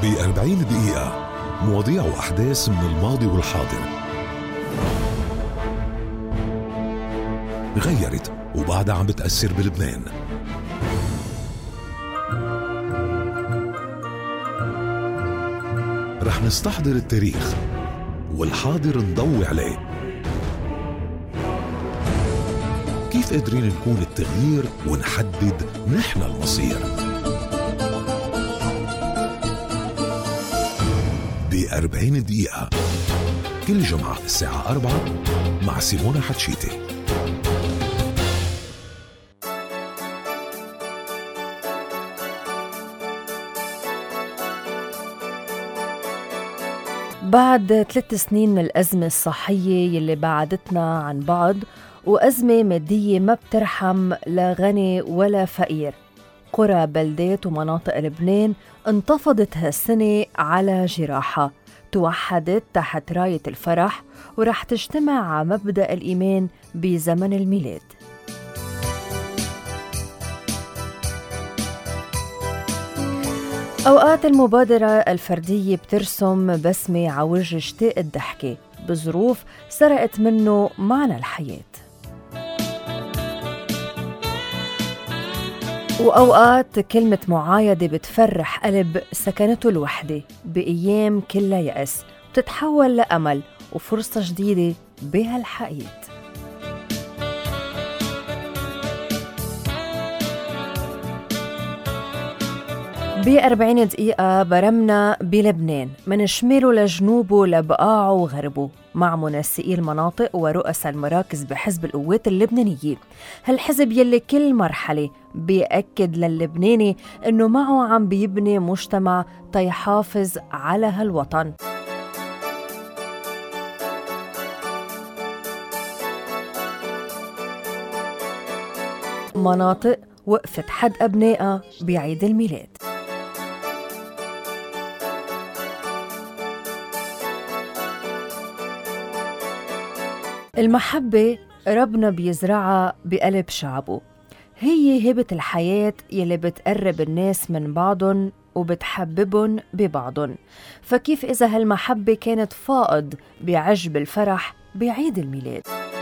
ب40 دقيقة مواضيع وأحداث من الماضي والحاضر غيرت وبعدها عم بتأثر بلبنان. رح نستحضر التاريخ والحاضر نضوي عليه. كيف قادرين نكون التغيير ونحدد نحن المصير؟ ب40 دقيقة كل جمعة الساعة 4 مع سيمونة حتشيتي. بعد 3 سنين من الأزمة الصحية يلي بعدتنا عن بعض وأزمة مادية ما بترحم لا غني ولا فقير، قرى بلدات ومناطق لبنان انتفضت هالسنة على جراحة، توحدت تحت راية الفرح ورح تجتمع على مبدأ الإيمان بزمن الميلاد. أوقات المبادرة الفردية بترسم بسمة عوج اشتاق الضحكة بظروف سرقت منه معنى الحياة، وأوقات كلمة معايدة بتفرح قلب سكنته الوحدة بأيام كلها يأس بتتحول لأمل وفرصة جديدة بهالحقيقة. ب40 دقيقة برمنا بلبنان من شماله لجنوبه لبقاعه وغربه مع منسقي المناطق ورؤساء المراكز بحزب القوات اللبنانية، هالحزب يلي كل مرحلة بيأكد للبناني إنه معه عم بيبني مجتمع تيحافظ على هالوطن. مناطق وقفت حد أبنائها بعيد الميلاد. المحبة ربنا بيزرعها بقلب شعبه، هي هبة الحياة يلي بتقرب الناس من بعضن وبتحببن ببعضن، فكيف إذا هالمحبة كانت فائض بعجب الفرح بعيد الميلاد؟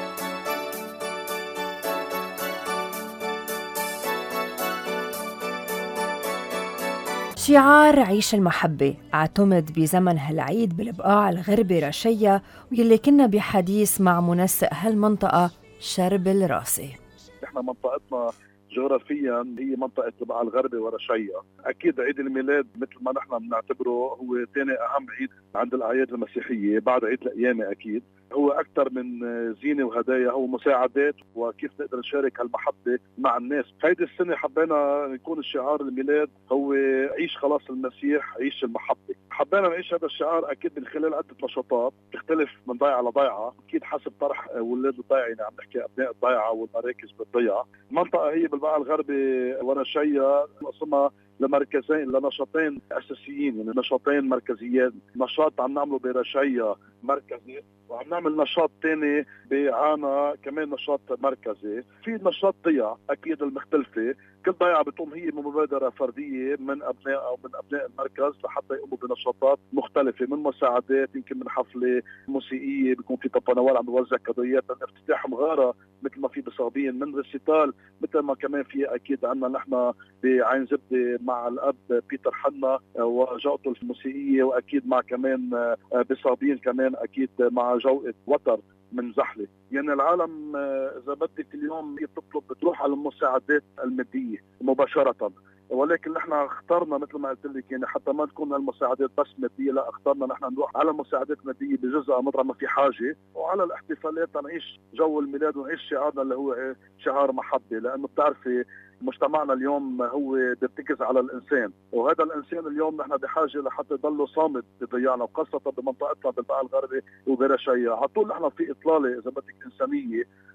شعار عيش المحبة اعتمد بزمن هالعيد بالبقاع الغربي رشية، ويلي كنا بحديث مع منسق هالمنطقة شربل راسي. احنا منطقتنا جغرافيا هي منطقة البقاع الغربي ورشية. أكيد عيد الميلاد مثل ما نحن بنعتبره هو ثاني أهم عيد عند الأعياد المسيحية بعد عيد القيامة. أكيد هو أكثر من زينة وهدايا، هو مساعدات وكيف نقدر نشارك هالمحبة مع الناس. هيدي السنة حبينا يكون الشعار الميلاد هو عيش خلاص المسيح، عيش المحبة. حبينا نعيش هذا الشعار أكيد من خلال عدة نشاطات تختلف من ضيعة لضيعة، أكيد حسب طرح أولاد الضيعة، يعني عم نحكي أبناء الضيعة والمراكز بالضيعة. المنطقة هي بالبقاع الغربي ورشية مقسمة لمركزين لنشاطين أساسيين، يعني نشاطين مركزيين. نشاط عم نعمله برشية مركزي، وعم نعمل نشاط تاني بعانا كمان نشاط مركزي. في نشاط ضيعة أكيد المختلفة، كل ضيعة بتقوم هي بمبادرة فردية من أبناء أو من أبناء المركز لحتى يقوموا بنشاطات مختلفة، من مساعدات، يمكن من حفلة موسيقية بيكون في طبانوال عم بوزع قضيات، من افتتاح مغارة مثل ما في بصابين، من ريسيتال مثل ما كمان في أكيد عنا نحن بعين زبدة مع الأب بيتر حنا وجوقته الموسيقية، وأكيد مع كمان بصابين كمان أكيد مع جوقة وتر من زحلة. يعني العالم إذا بدك اليوم بتطلب بتروح على المساعدات المادية مباشرة، ولكن نحن اخترنا مثل ما قلت لك يعني حتى ما تكون المساعدات بس مادية، لا اخترنا نحن نروح على مساعدات مادية بجزء مطرح ما في حاجة، وعلى الاحتفالات نعيش جو الميلاد ونعيش شعارنا اللي هو شعار محبة. لأنه بتعرفي مجتمعنا اليوم هو بيرتكز على الإنسان، وهذا الإنسان اليوم نحن بحاجة لحتى يضله صامد بضيعنا، وخاصة بمنطقتنا بالبقاع الغربي وبرشية. على طول نحن في إطلالة إذا بدك إنسانية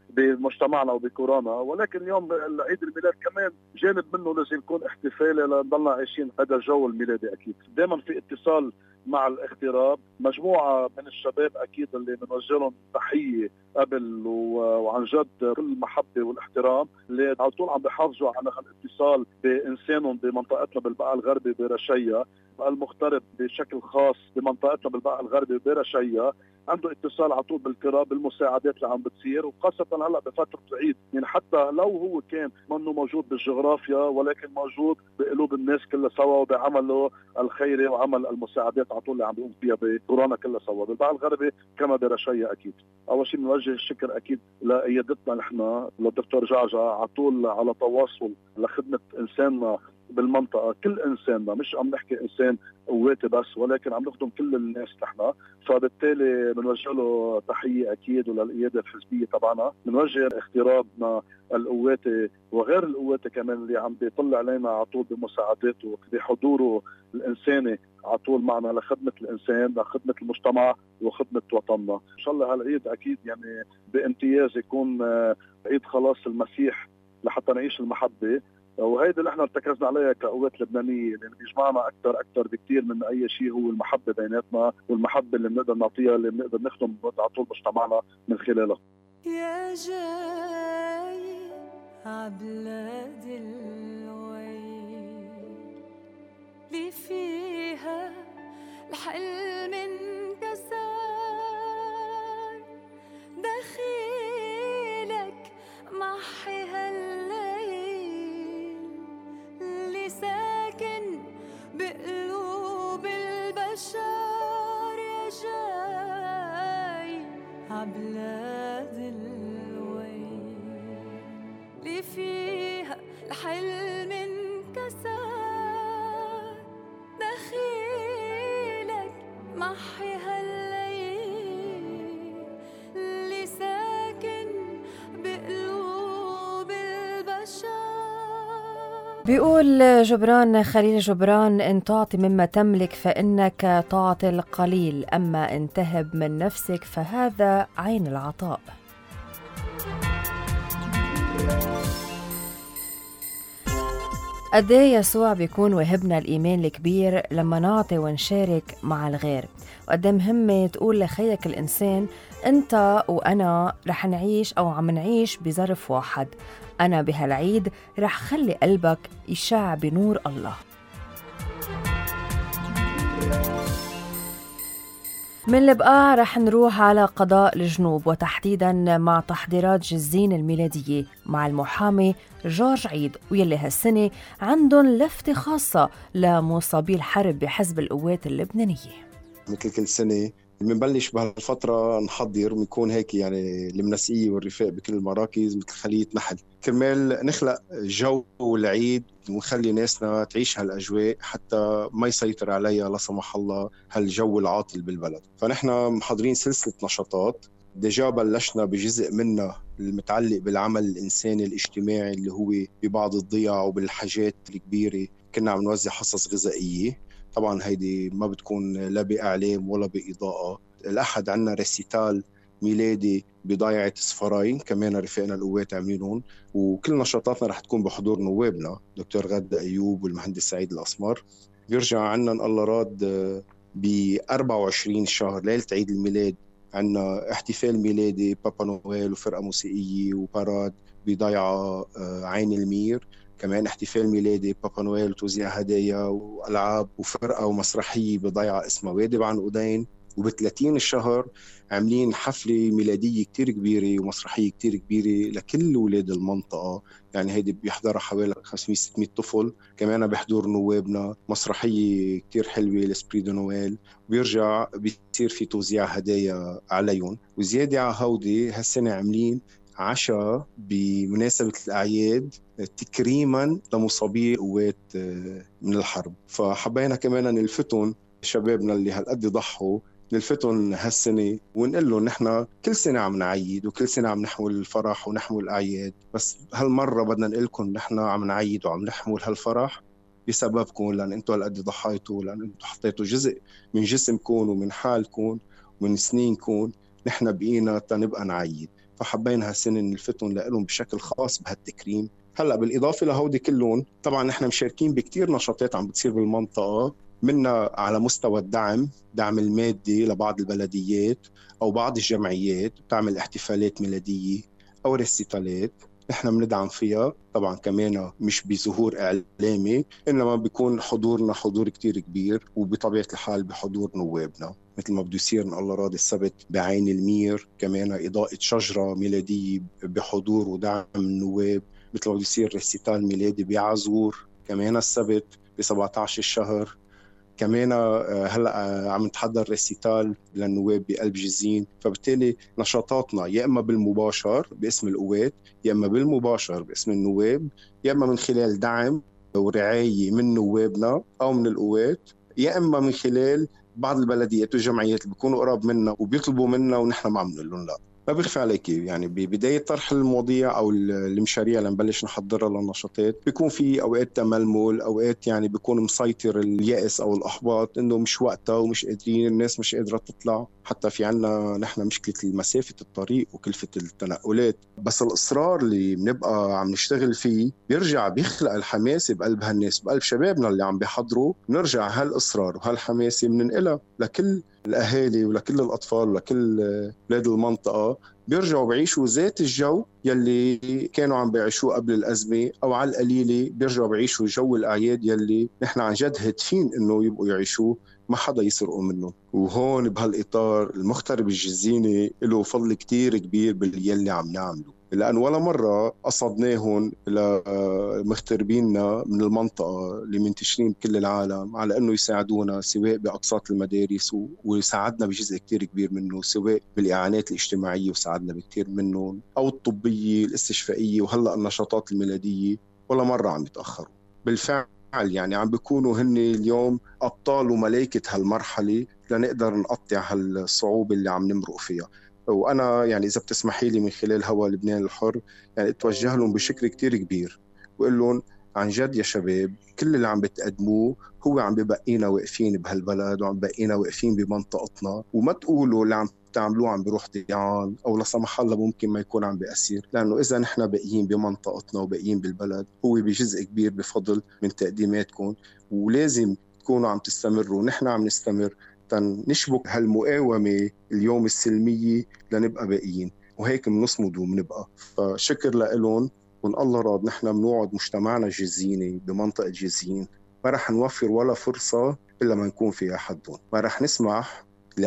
بمجتمعنا وبكورونا، ولكن اليوم عيد الميلاد كمان جانب منه لازم يكون احتفالي لنضلنا عايشين هذا الجو الميلادي. أكيد دائما في اتصال مع الاغتراب، مجموعة من الشباب أكيد اللي بنوجه لهم تحية قبل وعن جد كل المحبة والاحترام، اللي على طول عم بيحافظوا على الاتصال بإنسانهم بمنطقتنا بالبقعة الغربي برشية، المغترب بشكل خاص بمنطقتنا بالبقعة الغربي برشية عنده اتصال على طول بالقراب بالمساعدات اللي عم بتصير، وخاصة هلا بفترة العيد. يعني حتى لو هو كان منه موجود بالجغرافيا ولكن موجود بقلوب الناس كلها سوا وبعمله الخيري وعمل المساعدات على طول اللي عم بيقوم فيها بكورونا كلها سوا بالبقعة الغربي كما برشية. أكيد أول شيء بنوجه الشكر أكيد لقيادتنا نحن للدكتور جعجع على طول على تواصل لخدمة إنساننا بالمنطقة، كل إنساننا، مش عم نحكي إنسان قواتي بس ولكن عم نخدم كل الناس نحن. فبالتالي بنوجه له تحية أكيد وللقيادة الحزبية تبعنا، بنوجه اغترابنا القواتي وغير القواتي كمان اللي عم بيطلع علينا على طول بمساعداته بحضوره الإنساني على طول معنا لخدمة الإنسان لخدمة المجتمع وخدمة وطننا. إن شاء الله هالعيد أكيد يعني بامتياز يكون عيد خلاص المسيح لحتى نعيش المحبة، وهيدا اللي احنا ارتكزنا عليها كقوات لبنانيه، لان بيجمعنا اكثر بكثير من اي شيء هو المحبه بيناتنا، والمحبه اللي بنقدر نعطيها اللي بنقدر نخدم على طول مجتمعنا من خلالها. يا جاي عبلاد الويل اللي فيها الحلم انكسر، دخيلك محي هالليل اللي ساكن بقلوب البشر. يا جاي عبلاد الويل اللي فيها الحلم انكسر، دخيلك محي هالليل اللي ساكن بقلوب البشر. بيقول جبران خليل جبران: إن تعطي مما تملك فإنك تعطي القليل، أما إن تهب من نفسك فهذا عين العطاء. قد ايه يسوع بيكون وهبنا الإيمان الكبير لما نعطي ونشارك مع الغير، وقد ايه مهمة تقول لخيك الإنسان أنت وأنا رح نعيش أو عم نعيش بظرف واحد، أنا بهالعيد رح خلي قلبك يشع بنور الله. من البقاع رح نروح على قضاء الجنوب، وتحديداً مع تحضيرات جزين الميلادية مع المحامي جورج عيد، ويلي هالسنة عندهم لفتة خاصة لمصابي الحرب بحزب القوات اللبنانية. مثل كل سنة بنبلش بهالفترة نحضر ونكون هيك يعني المنسقية والرفاق بكل المراكز مثل خلية نحل، كرمال نخلق جو العيد ونخلي ناسنا تعيش هالأجواء حتى ما يسيطر عليها لا سمح الله هالجو العاطل بالبلد. فنحن محضرين سلسلة نشاطات ديجا بلشنا بجزء منها المتعلق بالعمل الإنساني الاجتماعي اللي هو ببعض الضياع وبالحاجات الكبيرة. كنا عم نوزع حصص غذائية، طبعا هيدي ما بتكون لا بإعلام ولا بإضاءة. الأحد عنا ريسيتال ميلادي بضايعة صفراين كمان رفاقنا القوات عاملينهم، وكل نشاطاتنا رح تكون بحضور نوابنا دكتور غادة أيوب والمهندس سعيد الأسمر. بيرجع عنا إن الله راد ب 24 شهر ليلة عيد الميلاد عنا احتفال ميلادي بابا نويل وفرقة موسيقية وباراد بضايعة عين المير، كمان احتفال ميلادي بابا نويل وتوزيع هدايا وألعاب وفرقة ومسرحية بضيعة اسمها وادي بعنقودين. وب30 الشهر عاملين حفلة ميلادية كتير كبيرة ومسرحية كتير كبيرة لكل ولاد المنطقة، يعني هيدي بيحضرها حوالي 500-600 طفل. كمان بحضور نوابنا مسرحية كتير حلوة لسبري دو نويل، بيرجع بيصير في توزيع هدايا عليهم. وزيادة على هودي هالسنة عاملين عشاء بمناسبة الأعياد تكريما لمصابي قوات من الحرب. فحبينا كمان نلفتن شبابنا اللي هالقد ضحوا، نلفتن هالسنة ونقول لهم نحن كل سنة عم نعيد وكل سنة عم نحمل الفرح ونحمل الأعياد، بس هالمرة بدنا نقول لكم نحن عم نعيد وعم نحمل هالفرح بسببكم، لأن أنتوا هالقد ضحيتوا، لأن أنتوا حطيتوا جزء من جسمكم ومن حالكم ومن سنينكم نحن بقينا تنبقى نعيد. فحبينا هالسنة نلفتهم لهم بشكل خاص بهالتكريم. هلأ بالإضافة لهودي كلهم طبعا نحن مشاركين بكتير نشاطات عم بتصير بالمنطقة، منا على مستوى الدعم المادي لبعض البلديات أو بعض الجمعيات بتعمل احتفالات ميلادية أو ريسيتالات نحن بندعم فيها. طبعا كمان مش بظهور إعلامي، إنما بيكون حضورنا حضور كتير كبير، وبطبيعة الحال بحضور نوابنا، مثل ما بده يصير إن الله راضي السبت بعين المير، كمان إضاءة شجرة ميلادية بحضور ودعم النواب، مثل ما بده يصير ريسيتال ميلادي بعزور كمان السبت ب17 الشهر. كمان هلأ عم نتحضر ريسيتال للنواب بقلب جزين. فبالتالي نشاطاتنا يا إما بالمباشر باسم القوات، يا إما بالمباشر باسم النواب، يا إما من خلال دعم ورعاية من نوابنا أو من القوات، يا إما من خلال بعض البلديات والجمعيات اللي بيكونوا قراب منا وبيطلبوا منا ونحن ما عم نقول لهم لا. ما بيخفى عليك يعني ببداية طرح المواضيع أو المشاريع اللي نبلش نحضرها للنشاطات بيكون في أوقات تململ، أوقات يعني بيكون مسيطر اليأس أو الأحباط إنه مش وقتها ومش قادرين، الناس مش قادرة تطلع. حتى في عنا نحن مشكلة مسافة الطريق وكلفة التنقلات، بس الإصرار اللي بنبقى عم نشتغل فيه بيرجع بيخلق الحماسة بقلب هالناس، بقلب شبابنا اللي عم بيحضروا. نرجع هالإصرار وهالحماسة بننقلها لكل الأهالي ولكل الأطفال ولكل بلاد المنطقة، بيرجعوا بعيشوا ذات الجو يلي كانوا عم بيعيشوه قبل الأزمة، أو على القليلة بيرجعوا بعيشوا جو الأعياد يلي نحن عن جد هادفين إنه يبقوا يعيشوه، ما حدا يسرقوا منه. وهون بهالإطار المغترب الجزيني له فضل كتير كبير باليلي عم نعمله، لأن ولا مرة قصدناهم لمغتربيننا من المنطقة اللي منتشرين بكل العالم على أنه يساعدونا سواء بأقساط المدارس وساعدنا بجزء كتير كبير منه، سواء بالإعانات الاجتماعية وساعدنا بكتير منهم، أو الطبية الاستشفائية وهلأ النشاطات الميلادية. ولا مرة عم يتأخروا بالفعل، يعني عم بيكونوا هن اليوم أبطال وملائكة هالمرحلة لنقدر نقطع هالصعوبة اللي عم نمرق فيها. وأنا يعني إذا بتسمحي لي من خلال هوا لبنان الحر يعني أتوجه لهم بشكر كتير كبير وقل لهم عن جد يا شباب كل اللي عم بتقدموه هو عم ببقينا واقفين بهالبلد وعم ببقينا واقفين بمنطقتنا، وما تقولوا اللي عم تعملوه عم بيروح ضيعان أو لا سمح الله ممكن ما يكون عم بيأثير، لأنه إذا نحن باقيين بمنطقتنا وباقيين بالبلد هو بجزء كبير بفضل من تقديماتكم، ولازم تكونوا عم تستمروا ونحن عم نستمر نشبك هالمقاومة اليوم السلمية لنبقى باقيين، وهيك بنصمد وبنبقى. فشكر لهم، وإن الله راد نحن بنوعد مجتمعنا الجزيني بمنطقة جزين ما رح نوفر ولا فرصة إلا ما نكون فيها حدهم، ما رح نسمح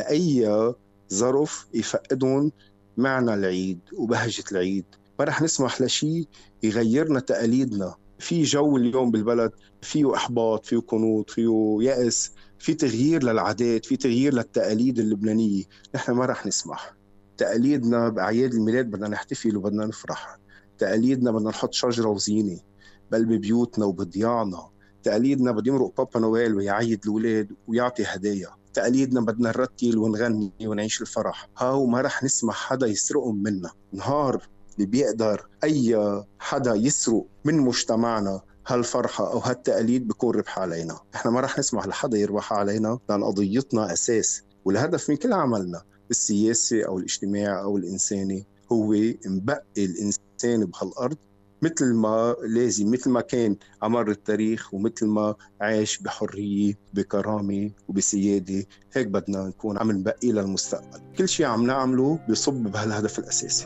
لأي ظرف يفقدون معنى العيد وبهجة العيد، ما رح نسمح لشيء يغيرنا تقاليدنا. في جو اليوم بالبلد فيه إحباط، فيه قنوط، فيه يأس، في تغيير للعادات، في تغيير للتقاليد اللبنانية. نحن ما رح نسمح. تقاليدنا بأعياد الميلاد بدنا نحتفل وبدنا نفرح، تقاليدنا بدنا نحط شجرة وزينة بقلب بيوتنا وبضياعنا، تقاليدنا بده يمرق بابا نويل ويعيد الأولاد ويعطي هدايا، تقاليدنا بدنا نرتل ونغني ونعيش الفرح. هاو ما رح نسمح حدا يسرقهم منا. نهار اللي بيقدر أي حدا يسرق من مجتمعنا هالفرحة أو هالتقاليد بيكون ربح علينا. إحنا ما رح نسمح لحدا يربح علينا، لأن قضيتنا أساس، والهدف من كل عملنا السياسي أو الاجتماعي أو الإنساني هو نبقي الإنسان بهالأرض مثل ما لازم، مثل ما كان عمر التاريخ ومثل ما عاش بحرية بكرامة وبسيادة. هيك بدنا نكون عم نبقي للمستقبل. كل شيء عم نعمله بيصب بهالهدف الأساسي.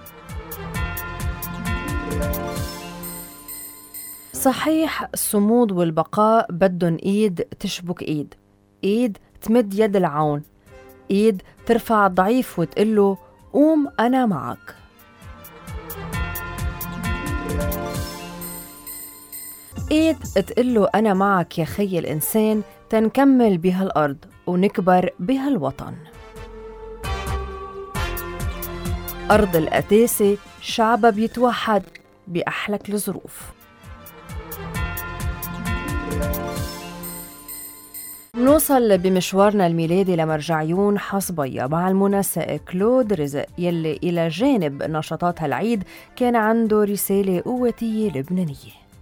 صحيح الصمود والبقاء بدن إيد تشبك إيد، إيد تمد يد العون، إيد ترفع الضعيف وتقله قوم أنا معك. إيد تقله أنا معك يا خي الإنسان، تنكمل بهالأرض ونكبر بهالوطن. أرض القداسة شعبها بيتوحد بأحلك الظروف. منوصل بمشوارنا الميلادي لمرجعيون حصبية مع المنسق كلود رزق يلي إلى جانب نشاطات هالعيد كان عنده رسالة قوتية لبنانية.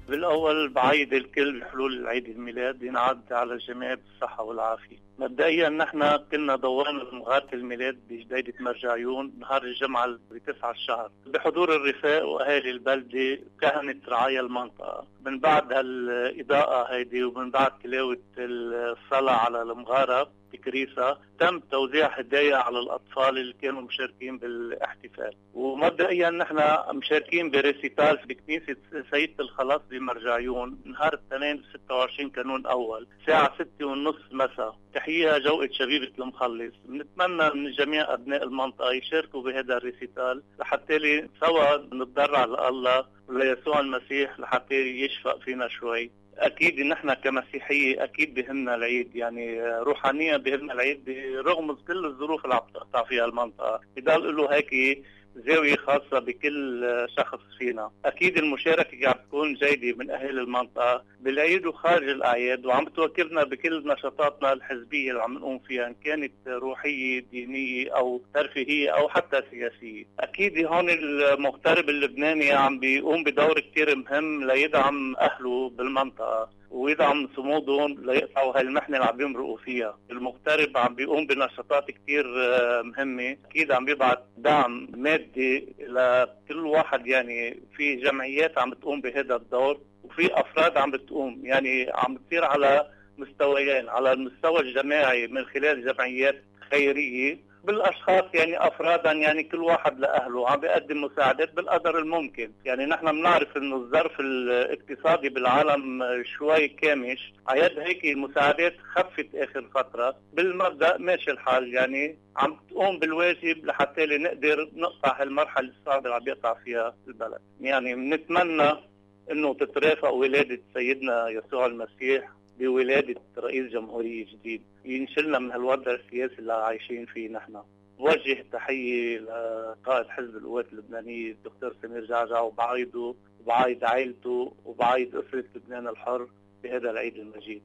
بالأول بعيد الكل بحلول عيد الميلاد ينعاد على الجميع بالصحة والعافية. مبدئيا نحن كنا ضوانا مغارة الميلاد بجديدة مرجعيون نهار الجمعة ب9 الشهر بحضور الرفاق وأهالي البلدة وكهنة رعايا المنطقة. من بعد هالإضاءة هيدي ومن بعد تلاوة الصلاة على المغارة بكريسة تم توزيع هدايا على الأطفال اللي كانوا مشاركين بالاحتفال. ومبدئيا نحن مشاركين بريسيتال بكنيسة سيدة الخلاص بمرجعيون نهار الاثنين 26 كانون أول الساعة 6:30 مساء. تحية جوقة شبيبة المخلص. بنتمنى من جميع أبناء المنطقة يشاركوا بهذا الريسيتال لحتى سوا نتضرع لله وليسوع المسيح لحتى يشفق فينا شوي. أكيد نحن كمسيحية أكيد بهمنا العيد، يعني روحانيا بهمنا العيد رغم كل الظروف اللي عم تقطع فيها المنطقة. بضل له هيك زاوية خاصة بكل شخص فينا. أكيد المشاركة عم تكون جيدة من أهل المنطقة بالعيد وخارج الأعياد، وعم بتوكلنا بكل نشاطاتنا الحزبية اللي عم نقوم فيها إن كانت روحية دينية أو ترفيهية أو حتى سياسية. أكيد هون المغترب اللبناني عم بيقوم بدور كتير مهم ليدعم أهله بالمنطقة ويدعم صمودهم ليقطعوا هالمحنة اللي عم بيمرقوا فيها. المغترب عم بيقوم بنشاطات كتير مهمة، أكيد عم بيبعث دعم مادي لكل واحد. يعني في جمعيات عم بتقوم بهذا الدور وفي أفراد عم بتقوم، يعني عم بتصير على مستويين، على المستوى الجماعي من خلال جمعيات خيرية بالاشخاص يعني افرادا، يعني كل واحد لاهله عم بيقدم مساعدات بالقدر الممكن. يعني نحن بنعرف انه الظرف الاقتصادي بالعالم شوي كامش، عيد هيك المساعدات خفت اخر فتره. بالمبدا ماشي الحال، يعني عم تقوم بالواجب لحتى نقدر نقطع هالمرحله الصعبه اللي عم بيقطع فيها البلد. يعني بنتمنى انه تترافق ولاده سيدنا يسوع المسيح بولادة رئيس جمهورية جديد ينشلنا من هالوضع السياسي اللي عايشين فيه نحن. بوجه تحية لقائد حزب القوات اللبنانية الدكتور سمير جعجع وبعايده وبعايد عائلته وبعايد أسرة لبنان الحر بهذا العيد المجيد.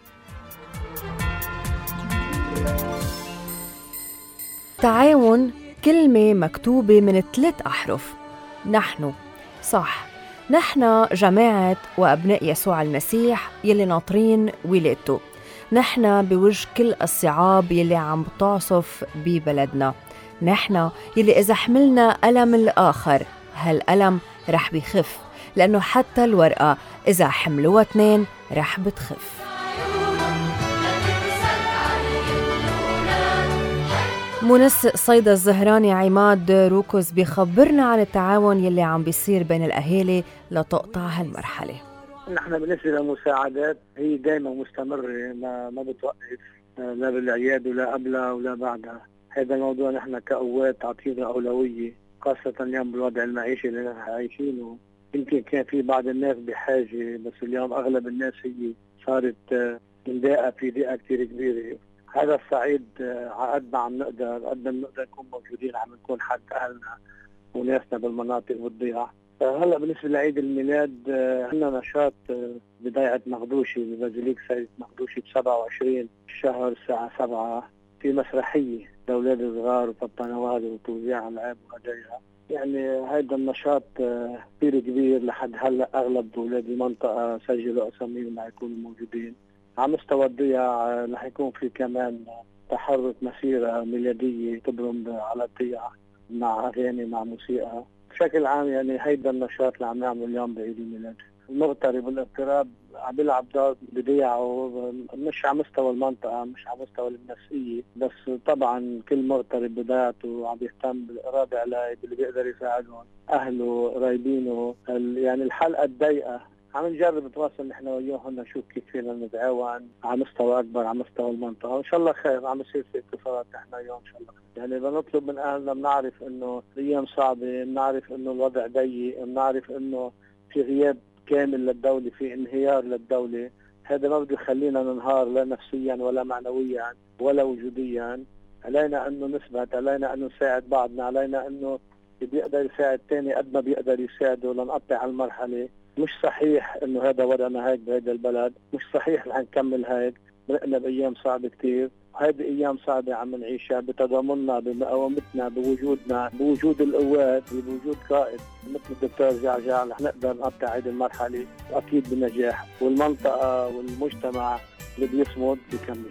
تعاون كلمة مكتوبة من 3 أحرف. نحن صح، نحن جماعة وأبناء يسوع المسيح يلي ناطرين ولادته. نحن بوجه كل الصعاب يلي عم تعصف ببلدنا. نحن يلي إذا حملنا ألم الآخر هالألم رح بيخف، لأنه حتى الورقة إذا حملوها 2 رح بتخف. منسق صيدا الزهراني عماد روكوز بيخبرنا عن التعاون يلي عم بيصير بين الأهالي لتقطع هالمرحلة. نحن بالنسبة للمساعدات هي دائما مستمرة، ما بتوقف لا بالعياد ولا قبلها ولا بعدها. هذا الموضوع نحن كقوات عطينا أولوية، خاصة اليوم بالوضع المعيشي اللي نحن عايشينه. يمكن كان في بعض الناس بحاجة، بس اليوم أغلب الناس هي صارت مضايقة في ضيقة كتير كبيرة. هذا الصعيد قد ما عم نقدر نكون موجودين، عم نكون حد أهلنا وناسنا بالمناطق والضياع. هلا بالنسبة لعيد الميلاد عندنا نشاط بضيعة مخدوشي ببازيليك سيد مخدوشي ب27 الشهر الساعة 7 في مسرحية لأولاد الصغار وبابانوال وتوزيع ألعاب وهدايا. يعني هذا النشاط كثير كبير. لحد هلا أغلب أولاد المنطقة سجلوا أساميهم رح يكونوا موجودين. على مستوى الضياع رح يكون في كمان تحرك مسيرة ميلادية تبرم على الضياع مع أغاني مع موسيقى. بشكل عام يعني هيدا النشاط اللي عم نعمله اليوم بعيد الميلاد. المغترب والاغتراب عم بيلعب دور بضياعه، مش على مستوى المنطقة، مش على مستوى المنسقية، بس طبعا كل مغترب بضيعته عم يهتم بالإرادة على اللي بيقدر يساعدهم، أهله قرايبينه. يعني الحلقة الضيقة عم نجرب نتواصل نحن وياهم نشوف كيف فينا نتعاون على مستوى اكبر على مستوى المنطقه، وان شاء الله خير. عم يصير في اتصالات نحن وياهم ان شاء الله خير. يعني بنطلب من اهلنا، بنعرف انه الايام صعبه، بنعرف انه الوضع ضيق، بنعرف انه في غياب كامل للدوله، في انهيار للدوله. هذا ما بده يخلينا ننهار لا نفسيا ولا معنويا ولا وجوديا. علينا انه نثبت، علينا انه نساعد بعضنا، علينا انه اللي بيقدر يساعد الثاني قد ما بيقدر يساعده لنقطع المرحله. مش صحيح انه هذا وضعنا هيك بهذا البلد، مش صحيح رح نكمل هيك. مرقنا بأيام صعبة كتير، وهذه أيام صعبة عم نعيشها بتضامننا بمقاومتنا بوجودنا بوجود القوات بوجود قائد مثل الدكتور جعجع رح نقدر نقطع هذه المرحلة وأكيد بنجاح، والمنطقة والمجتمع اللي بيصمد بيكمل.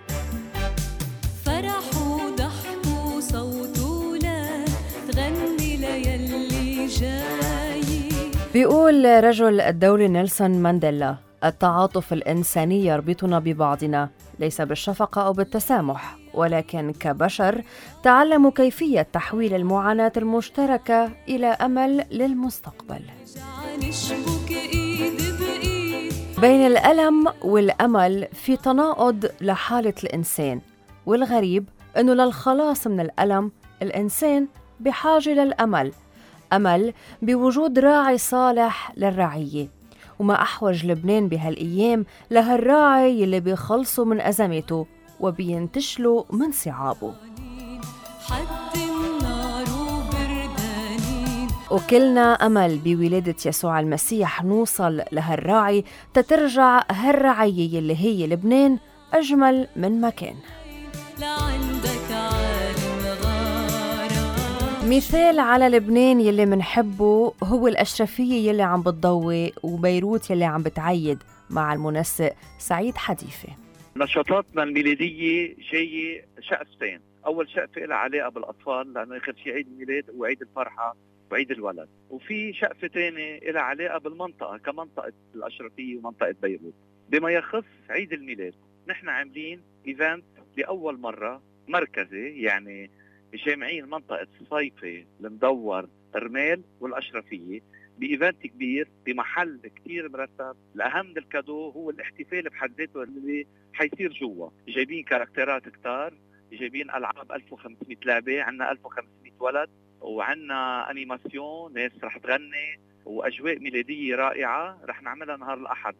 فرح وضحك وصوت ولاد تغني ليالي جاي. بيقول رجل الدولة نيلسون مانديلا: التعاطف الإنساني يربطنا ببعضنا، ليس بالشفقة أو بالتسامح، ولكن كبشر تعلموا كيفية تحويل المعاناة المشتركة إلى أمل للمستقبل. بين الألم والأمل في تناقض لحالة الإنسان، والغريب أنه للخلاص من الألم الإنسان بحاجة للأمل، أمل بوجود راعي صالح للرعية. وما أحوج لبنان بهالأيام لهالراعي اللي بيخلصوا من أزمته وبينتشلوا من صعابه. وكلنا أمل بولادة يسوع المسيح نوصل لهالراعي تترجع هالرعية اللي هي لبنان أجمل من مكان. مثال على لبنان يلي منحبه هو الأشرفية يلي عم بتضوي وبيروت يلي عم بتعيد مع المنسق سعيد حديفة. نشاطاتنا الميلادية جاية شقفتين، أول شقفة لها علاقة بالأطفال لأنه آخر شيء عيد الميلاد وعيد الفرحة وعيد الولد، وفي شقفة تانية لها علاقة بالمنطقة كمنطقة الأشرفية ومنطقة بيروت. بما يخص عيد الميلاد نحن عاملين إيفنت لأول مرة مركزي، يعني جامعين منطقة صيفي المدور رمال والأشرفية بإيفنت كبير بمحل كتير مرتب. الأهم من الكادو هو الاحتفال بحد ذاته اللي حيصير جوا. جايبين كاركترات كتار، جايبين ألعاب 1500 لعبة، عنا 1500 ولد، وعنا أنيماسيون، ناس رح تغني، وأجواء ميلادية رائعة. رح نعملها نهار الأحد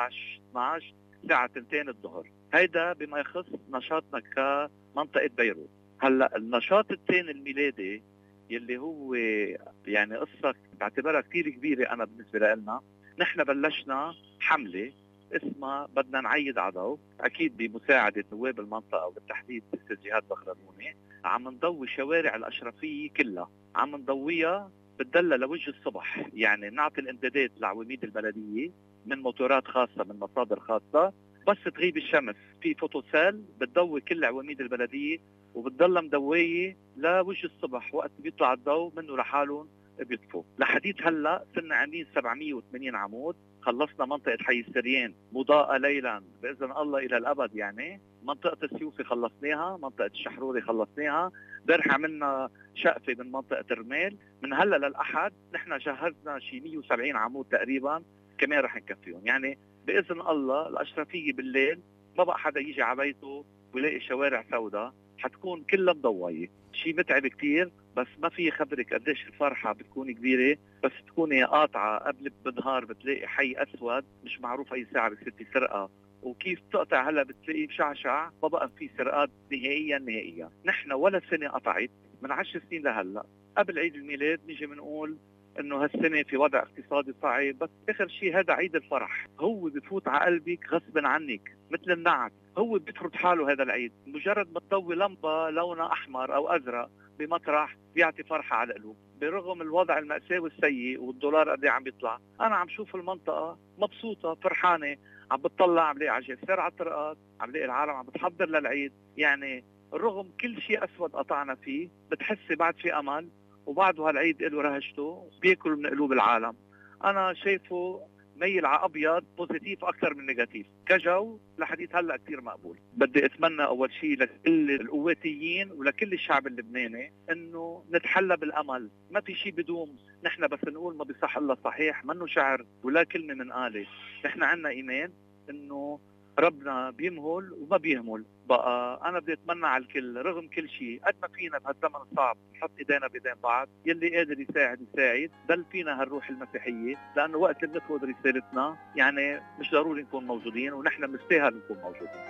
ب18/12 الساعة 2 الظهر. هيدا بما يخص نشاطنا كمنطقة بيروت. هلا النشاط الثاني الميلادي يلي هو يعني قصة بعتبرها كتير كبيرة أنا بالنسبة لنا. نحن بلشنا حملة اسمها بدنا نعيد عضو، أكيد بمساعدة نواب المنطقة وبالتحديد الأستاذ جهاد بغرانوني. عم نضوي شوارع الأشرفية كلها، عم نضويها بتدلى لوجه الصبح، يعني نعطي الامدادات لعواميد البلدية من موتورات خاصة من مصادر خاصة. بس تغيب الشمس في فوتوسيل بتضوي كل عواميد البلدية وبتضل مدوية لوجه الصبح، وقت بيطلع الضوء منه لحالهم بيطفوا. لحديث هلا صرنا عاملين 780 عمود. خلصنا منطقة حي السريان مضاءة ليلا بإذن الله إلى الأبد، يعني منطقة السيوفي خلصناها، منطقة الشحروري خلصناها، درح عملنا شقفة من منطقة الرمال. من هلا للأحد نحن جهزنا شي 170 عمود تقريبا كمان رح نكفيهم. يعني بإذن الله الأشرفية بالليل ما بقى حدا يجي على بيته ويلاقي شوارع سوداء، حتكون كلها مضوية. شيء متعب كتير، بس ما في خبرك قديش الفرحة بتكون كبيرة. بس تكوني قاطعة قبل بالنهار بتلاقي حي أسود مش معروف أي ساعة بتصير في سرقة، وكيف تقطع هلا بتلاقي بشعشع. ما بقى في سرقات نهائيا. نحن ولا سنة قطعت من 10 سنين لهلا. قبل عيد الميلاد نيجي منقول انه هالسنه في وضع اقتصادي صعب، بس اخر شيء هذا عيد الفرح، هو بفوت على قلبك غصبا عنك مثل النعت، هو بيفرض حاله. هذا العيد مجرد ما تضوي لمبه لونها احمر او ازرق بمطرح بيعطي فرحه على القلوب. برغم الوضع المأساوي السيء والدولار قد عم بيطلع، انا عم شوف المنطقه مبسوطه فرحانه، عم بتطلع عم لاقي عجل سير على الطرقات، عم لاقي العالم عم بتحضر للعيد. يعني رغم كل شيء اسود قطعنا فيه بتحسي بعد في امل، وبعده هالعيد له رهجته بياكل من قلوب العالم. انا شايفه ميل على ابيض بوزيتيف اكثر من نيجاتيف. كجو لحديث هلا كثير مقبول. بدي اتمنى اول شيء لكل القواتيين ولكل الشعب اللبناني انه نتحلى بالامل. ما في شيء بدوم، نحن بس نقول ما بيصح الا صحيح، منه شعر ولا كلمه من قاله. نحن عنا ايمان انه ربنا بيمهل وما بيهمل. بقى انا بدي اتمنى على الكل رغم كل شيء قد ما فينا بهالزمن الصعب نحط ايدينا بايدين بعض، يلي قادر يساعد يساعد، ضل فينا هالروح المسيحيه، لانه وقت اللي بنفقد رسالتنا يعني مش ضروري نكون موجودين، ونحن بنستاهل نكون موجودين.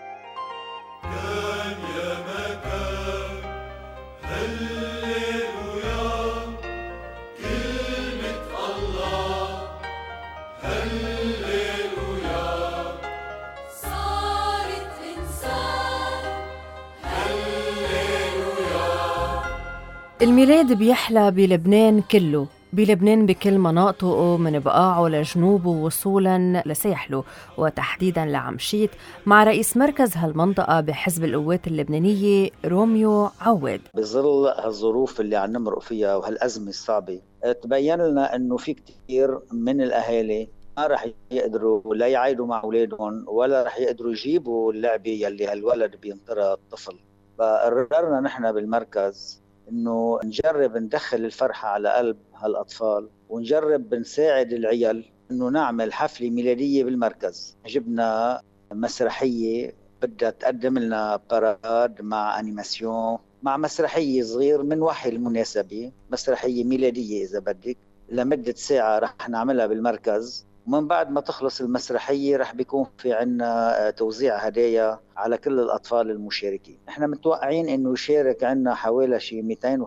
كان يا مكان هللويا كلمة الله هللويا صارت الميلاد بيحلى بلبنان كله، بلبنان بكل مناطقه من بقاعه لجنوبه وصولاً لساحله وتحديداً لعمشيت، مع رئيس مركز هالمنطقة بحزب القوات اللبنانية روميو عواد. بظل هالظروف اللي عم نمرق فيها وهالأزمة الصعبة، تبين لنا أنه في كتير من الأهالي ما رح يقدروا لا يعيدوا مع أولادهم ولا رح يقدروا يجيبوا اللعبة يلي هالولد بينطرها الطفل. فقررنا نحن بالمركز إنه نجرب ندخل الفرحة على قلب هالأطفال ونجرب نساعد العيال إنه نعمل حفلة ميلادية بالمركز. جبنا مسرحية بدها تقدم لنا باراد مع أنيماسيون مع مسرحية صغير من وحي المناسبة، مسرحية ميلادية إذا بدك، لمدة ساعة رح نعملها بالمركز. ومن بعد ما تخلص المسرحية رح بيكون في عنا توزيع هدايا على كل الأطفال المشاركين. احنا متوقعين انه يشارك عنا حوالي شي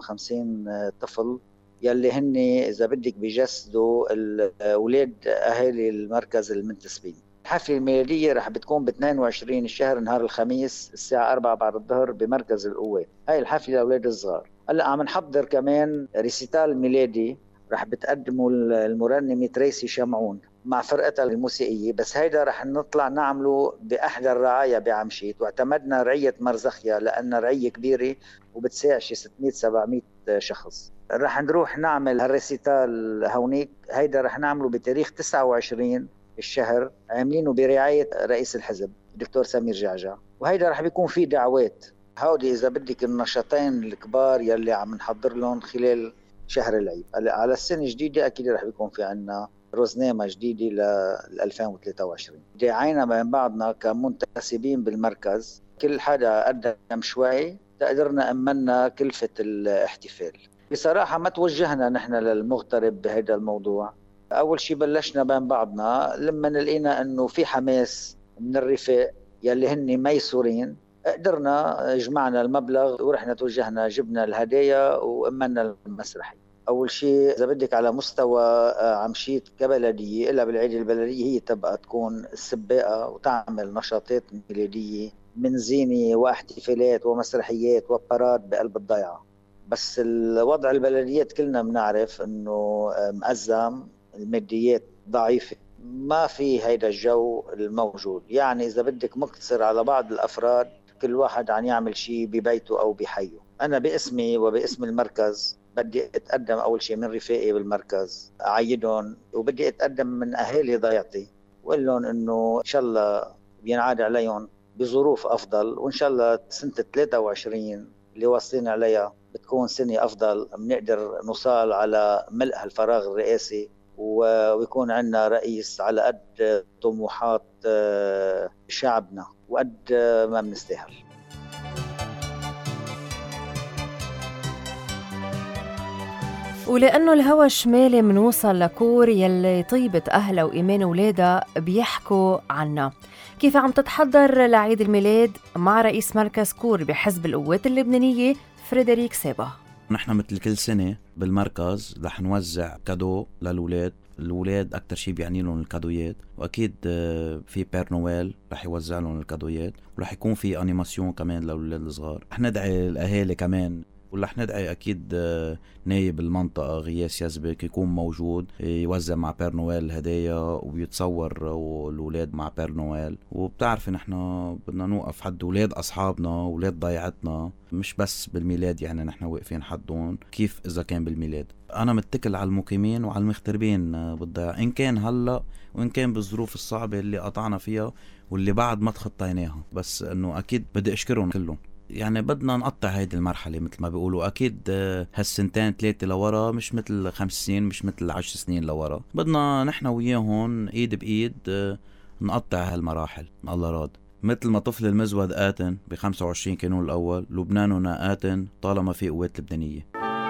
250 طفل يلي هن إذا بدك بيجسدوا أولاد أهالي المركز المنتسبين. الحفلة الميلادية رح بتكون ب 22 الشهر نهار الخميس الساعة 4 بعد الظهر بمركز القوات. هاي الحفلة لأولاد الصغار. هلا عم نحضر كمان ريسيتال ميلادي رح بتقدموا المرنمة تريسي شمعون مع فرقتها الموسيقية، بس هيدا رح نطلع نعمله بأحدى الرعاية بعمشيت، واعتمدنا رعية مرزخيا لأن رعية كبيرة وبتساع شي 600-700 شخص. رح نروح نعمل هالريسيتال هونيك، هيدا رح نعمله بتاريخ 29 الشهر، عاملينه برعاية رئيس الحزب الدكتور سمير جعجع، وهيدا رح بيكون فيه دعوات. هودي إذا بدك النشاطين الكبار يلي عم نحضر لهم خلال شهر العيد. على السنة الجديدة أكيد رح بيكون في عنا روزنامة جديدة ل 2023. دعينا بين بعضنا كمنتسبين بالمركز، كل حدا قدم شوي تقدرنا أمنا كلفة الاحتفال. بصراحة ما توجهنا نحن للمغترب بهذا الموضوع. أول شيء بلشنا بين بعضنا لما لقينا أنه في حماس من الرفاق يلي هن ميسورين، قدرنا جمعنا المبلغ ورحنا توجهنا جبنا الهدايا وأمنا المسرحي. أول شيء إذا بدك على مستوى عمشيت كبلدية إلا بالعيد البلدية هي تبقى تكون السباقة وتعمل نشاطات ميلادية من زينة واحتفالات ومسرحيات وباراد بقلب الضيعة. بس الوضع البلديات كلنا بنعرف أنه مأزم، الماديات ضعيفة، ما في هيدا الجو الموجود. يعني إذا بدك مقتصر على بعض الأفراد، كل واحد عم يعمل شيء ببيته أو بحيه. أنا باسمي وباسم المركز بدي أتقدم أول شيء من رفاقي بالمركز أعيدهم، وبدي أتقدم من أهالي ضيعتي وقال لهم إنه إن شاء الله بينعاد عليهم بظروف أفضل، وإن شاء الله سنة 23 اللي واصلين عليها بتكون سنة أفضل، بنقدر نوصل على ملء الفراغ الرئاسي ويكون عندنا رئيس على قد طموحات شعبنا وقد ما بنستاهل. ولأنه الهوى الشمالي منوصل لكور يلي طيبة أهلها وإيمان ولادها بيحكوا عنا. كيف عم تتحضر لعيد الميلاد مع رئيس مركز كور بحزب القوات اللبنانية فريدريك سابا؟ نحن مثل كل سنة بالمركز رح نوزع كادو للولاد. الولاد أكتر شي بيعني لهم الكادويات، وأكيد في بير نويل رح يوزع لهم الكادويات، ورح يكون في أنيماسيون كمان للولاد الصغار. رح ندعي الأهالي كمان، ورح ندعي أكيد نايب المنطقة غياس يزبك يكون موجود يوزع مع بير نويل الهدايا ويتصور الولاد مع بير نويل. وبتعرف نحن بدنا نوقف حد ولاد أصحابنا ولاد ضيعتنا، مش بس بالميلاد، يعني نحن واقفين حدون كيف إذا كان بالميلاد. أنا متكل على المقيمين وعلى المغتربين بالضيعة، إن كان هلأ وإن كان بالظروف الصعبة اللي قطعنا فيها واللي بعد ما تخطيناها، بس إنه أكيد بدي أشكرهم كلهم. يعني بدنا نقطع هيدي المرحلة مثل ما بيقولوا. أكيد هالسنتين 3 لورا مش مثل 5 سنين، مش مثل 10 سنين لورا. بدنا نحن وياهن إيد بإيد نقطع هالمراحل. الله راد. مثل ما طفل المزود آتن ب25 كانون الأول، لبناننا آتن طالما في قوات لبنانية.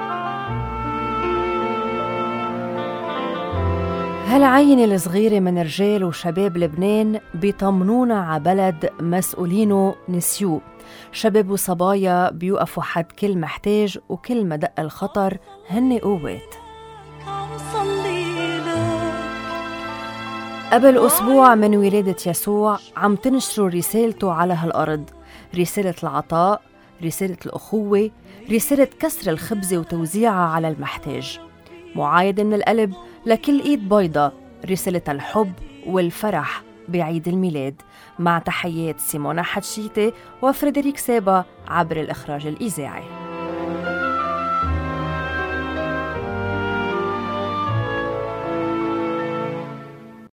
هالعينة الصغيرة من رجال وشباب لبنان بيطمنونا عبلد مسؤولينه نسيوه. شباب وصبايا بيوقفوا حد كل محتاج، وكل ما دق الخطر هن قوات. قبل أسبوع من ولادة يسوع عم تنشروا رسالته على هالأرض، رسالة العطاء، رسالة الأخوة، رسالة كسر الخبز وتوزيعها على المحتاج. معايدة من القلب لكل إيد بيضة، رسالة الحب والفرح بعيد الميلاد. مع تحيات سيمونا حتشيتي وفريدريك سابا عبر الإخراج الإذاعي.